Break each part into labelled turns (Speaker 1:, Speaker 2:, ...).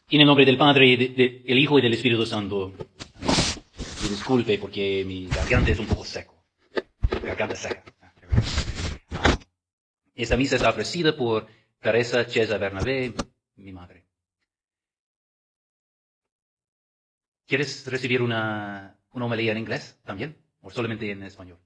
Speaker 1: En el nombre del Padre, del Hijo y del Espíritu Santo. Me disculpe porque mi garganta es un poco seco. Garganta seca. Esta misa está ofrecida por Teresa Chesa Bernabé, mi madre. ¿Quieres recibir una homilía en inglés también? ¿O solamente en español?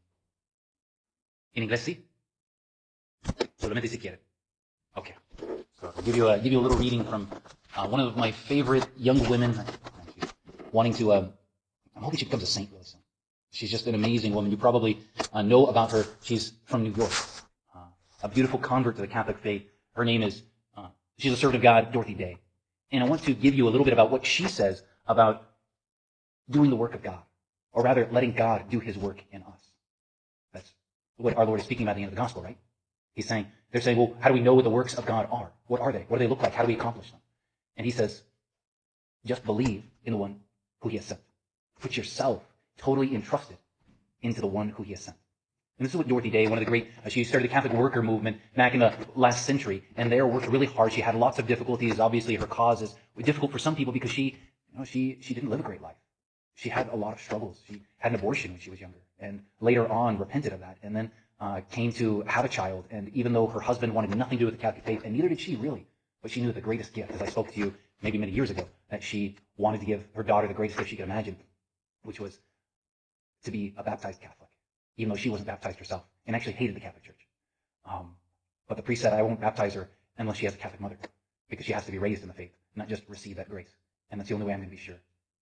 Speaker 1: ¿En inglés sí? Solamente si quiere. Okay. So I'll give you a little reading from one of my favorite young women, wanting to. I'm hoping she becomes a saint really soon. She's just an amazing woman. You probably know about her. She's from New York, a beautiful convert to the Catholic faith. Her name is. She's a servant of God, Dorothy Day, and I want to give you a little bit about what she says about doing the work of God, or rather, letting God do His work in us. That's what our Lord is speaking about at the end of the gospel, right? He's saying, they're saying, well, how do we know what the works of God are? What are they? What do they look like? How do we accomplish them? And he says, just believe in the one who He has sent. Put yourself totally entrusted into the one who He has sent. And this is what Dorothy Day, one of the great, she started the Catholic worker movement back in the last century, and there worked really hard. She had lots of difficulties. Obviously, her causes were difficult for some people because she didn't live a great life. She had a lot of struggles. She had an abortion when she was younger, and later on repented of that, and then came to have a child. And even though her husband wanted nothing to do with the Catholic faith, and neither did she really, but she knew that the greatest gift, as I spoke to you maybe many years ago, that she wanted to give her daughter the greatest gift she could imagine, which was to be a baptized Catholic, even though she wasn't baptized herself, and actually hated the Catholic Church. But the priest said, I won't baptize her unless she has a Catholic mother, because she has to be raised in the faith, not just receive that grace. And that's the only way I'm going to be sure.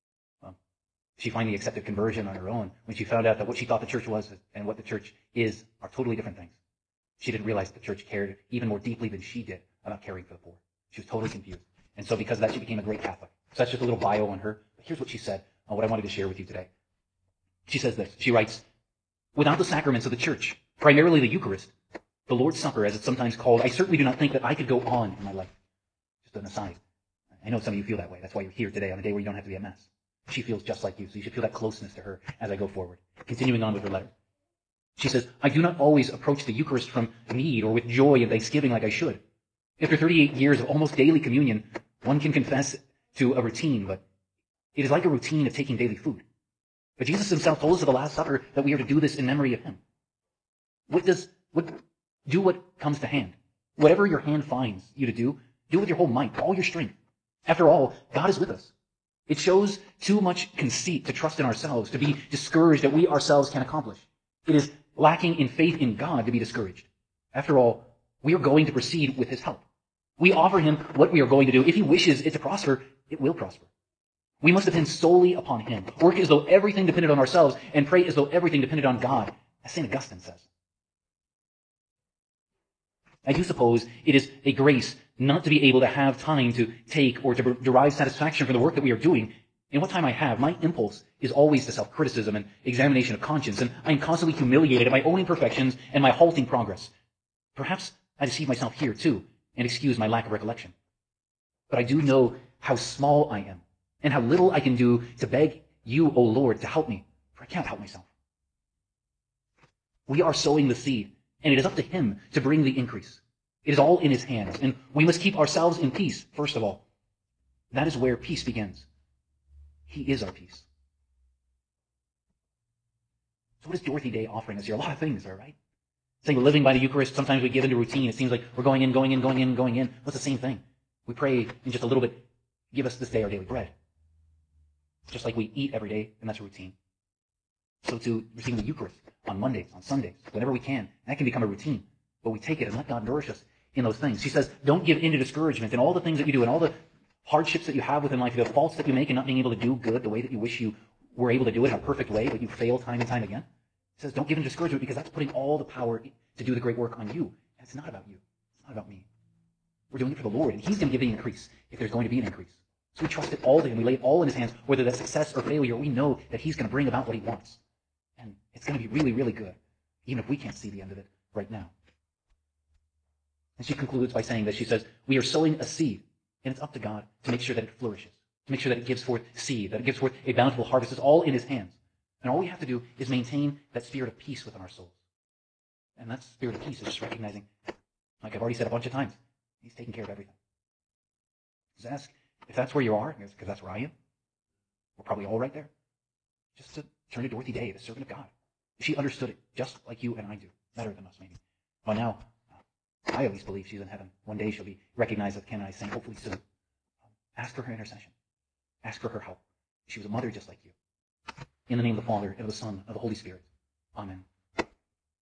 Speaker 1: She finally accepted conversion on her own when she found out that what she thought the church was and what the church is are totally different things. She didn't realize the church cared even more deeply than she did about caring for the poor. She was totally confused. And so because of that, she became a great Catholic. So that's just a little bio on her. But here's what she said, what I wanted to share with you today. She says this. She writes, without the sacraments of the church, primarily the Eucharist, the Lord's Supper, as it's sometimes called, I certainly do not think that I could go on in my life. Just an aside. I know some of you feel that way. That's why you're here today on a day where you don't have to be at Mass. She feels just like you, so you should feel that closeness to her as I go forward. Continuing on with her letter. She says, I do not always approach the Eucharist from need or with joy and thanksgiving like I should. After 38 years of almost daily communion, one can confess to a routine, but it is like a routine of taking daily food. But Jesus Himself told us at the Last Supper that we are to do this in memory of Him. Do what comes to hand. Whatever your hand finds you to do with your whole might, all your strength. After all, God is with us. It shows too much conceit to trust in ourselves, to be discouraged that we ourselves can accomplish. It is lacking in faith in God to be discouraged. After all, we are going to proceed with His help. We offer Him what we are going to do. If He wishes it to prosper, it will prosper. We must depend solely upon Him, work as though everything depended on ourselves, and pray as though everything depended on God, as St. Augustine says. I do suppose it is a grace not to be able to have time to take or to derive satisfaction from the work that we are doing. In what time I have, my impulse is always to self-criticism and examination of conscience, and I am constantly humiliated at my own imperfections and my halting progress. Perhaps I deceive myself here, too, and excuse my lack of recollection. But I do know how small I am, and how little I can do to beg you, O Lord, to help me, for I can't help myself. We are sowing the seed, and it is up to Him to bring the increase. It is all in His hands, and we must keep ourselves in peace, first of all. That is where peace begins. He is our peace. So what is Dorothy Day offering us here? A lot of things, all right? Saying we're living by the Eucharist, sometimes we give into routine. It seems like we're going in. What's the same thing? We pray in just a little bit, give us this day our daily bread. Just like we eat every day, and that's a routine. So to receive the Eucharist on Mondays, on Sundays, whenever we can, that can become a routine. But we take it and let God nourish us in those things. She says, don't give in to discouragement in all the things that you do and all the hardships that you have within life, the faults that you make in not being able to do good the way that you wish you were able to do it in a perfect way, but you fail time and time again. It says, don't give in to discouragement, because that's putting all the power to do the great work on you. And it's not about you. It's not about me. We're doing it for the Lord, and He's going to give the increase if there's going to be an increase. So we trust it all to Him. We lay it all in His hands. Whether that's success or failure, we know that He's going to bring about what He wants. And it's going to be really, really good, even if we can't see the end of it right now. And she concludes by saying this. She says, we are sowing a seed, and it's up to God to make sure that it flourishes, to make sure that it gives forth seed, that it gives forth a bountiful harvest. It's all in His hands. And all we have to do is maintain that spirit of peace within our souls. And that spirit of peace is just recognizing, like I've already said a bunch of times, He's taking care of everything. Just ask
Speaker 2: if that's where you are, because that's where I am, we're probably all right there, just to turn to Dorothy Day, the servant of God. She understood it just like you and I do, better than us maybe. Well, now, I at least believe she's in heaven. One day she'll be recognized as Ken and I sing, hopefully soon. Ask for her intercession. Ask for her help. She was a mother just like you. In the name of the Father, and of the Son, and of the Holy Spirit. Amen.